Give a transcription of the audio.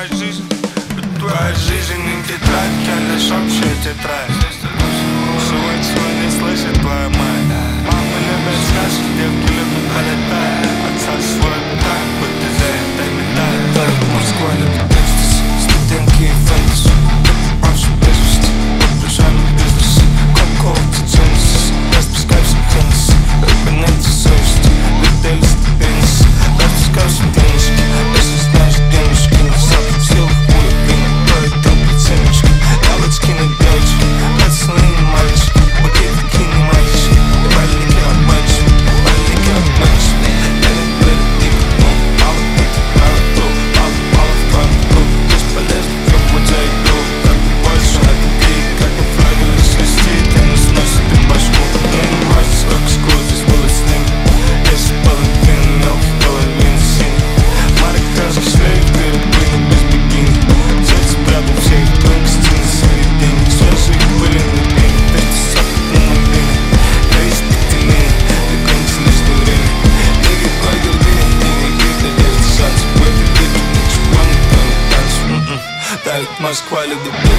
Твоя жизнь не тетрадь, я лишь общая тетрадь. Свой не слышит твоя мать. Мамы любят сказки, девки любят полетать. Отца свой так, будь ты за это медаль. Дарит Москва, любит экстази, студентки и фэнтези. Попавший без вести, подбежали бизнесы. Какого-то Genesis, я спускаюсь в Хеннесси. Выполняйте совести, летели ступенницы. Я спускаюсь в денежки, если знаешь денежки. На запад силах полюбина, то и то проценточки. Девочки на девочки, пацаны и мальчики. Букетики не мальчики, и валики от мальчики. Валики от мальчики. Я не передик, но мало пить, мало то. Мало в твоем кругу, бесполезно, как вот я иду. Как бы больше на любви, как бы флагали свистит. И не сносит им башку. Мне не важно, сколько скур здесь было с ним. Если половина мелких, половина синих. Марик каждый шлейф, перепрыгнул без бикини. Взять спрятал все их тонкости на середине. Свежие их были на пене, вместе с опытом на блине. Я из пятилини, ты гонишь лишнее время. Нигги, плагер, нигги, надежда, шанс. В этой битве ничего не танец. Давит Москва, любит